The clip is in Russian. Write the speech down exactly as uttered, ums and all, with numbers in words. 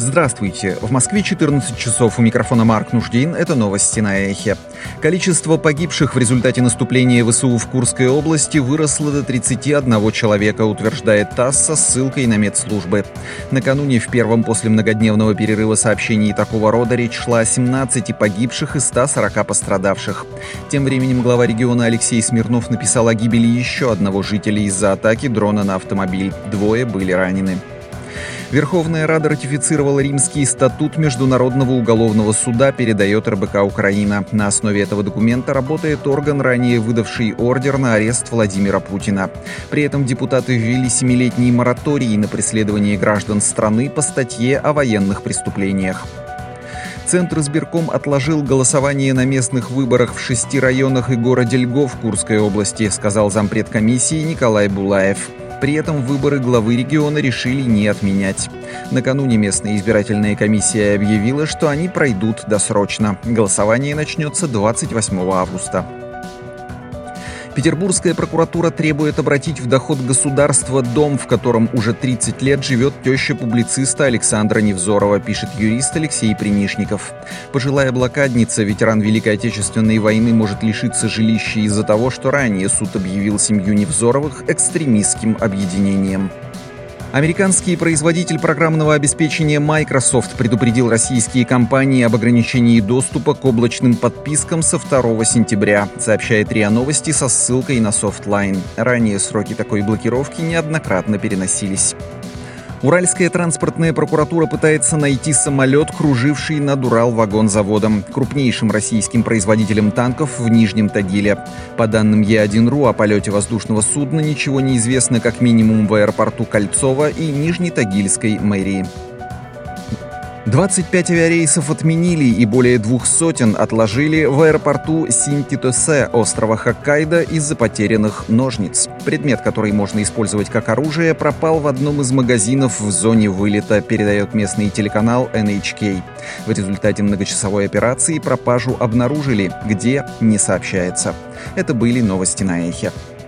Здравствуйте. В Москве четырнадцать часов. У микрофона Марк Нуждин. Это новости на Эхе. Количество погибших в результате наступления ВСУ в Курской области выросло до тридцати одного человека, утверждает ТАСС со ссылкой на медслужбы. Накануне в первом после многодневного перерыва сообщений такого рода речь шла о семнадцати погибших и ста сорока пострадавших. Тем временем глава региона Алексей Смирнов написал о гибели еще одного жителя из-за атаки дрона на автомобиль. Двое были ранены. Верховная Рада ратифицировала Римский статут Международного уголовного суда, передает эр бэ ка Украина. На основе этого документа работает орган, ранее выдавший ордер на арест Владимира Путина. При этом депутаты ввели семилетний мораторий на преследование граждан страны по статье о военных преступлениях. Центр избирком отложил голосование на местных выборах в шести районах и городе Льгов Курской области, сказал зампред комиссии Николай Булаев. При этом выборы главы региона решили не отменять. Накануне местная избирательная комиссия объявила, что они пройдут досрочно. Голосование начнется двадцать восьмого августа. Петербургская прокуратура требует обратить в доход государства дом, в котором уже тридцать лет живет теща публициста Александра Невзорова, пишет юрист Алексей Принишников. Пожилая блокадница, ветеран Великой Отечественной войны, может лишиться жилища из-за того, что ранее суд объявил семью Невзоровых экстремистским объединением. Американский производитель программного обеспечения Microsoft предупредил российские компании об ограничении доступа к облачным подпискам со второго сентября, сообщает РИА Новости со ссылкой на Softline. Ранее сроки такой блокировки неоднократно переносились. Уральская транспортная прокуратура пытается найти самолет, круживший над Уралвагонзаводом, крупнейшим российским производителем танков в Нижнем Тагиле. По данным е один точка ру, о полете воздушного судна ничего не известно как минимум в аэропорту Кольцово и Нижнетагильской мэрии. двадцать пять авиарейсов отменили и более двух сотен отложили в аэропорту Синтитосе острова Хоккайдо из-за потерянных ножниц. Предмет, который можно использовать как оружие, пропал в одном из магазинов в зоне вылета, передает местный телеканал эн эйч кей. В результате многочасовой операции пропажу обнаружили, где — не сообщается. Это были новости на Эхе.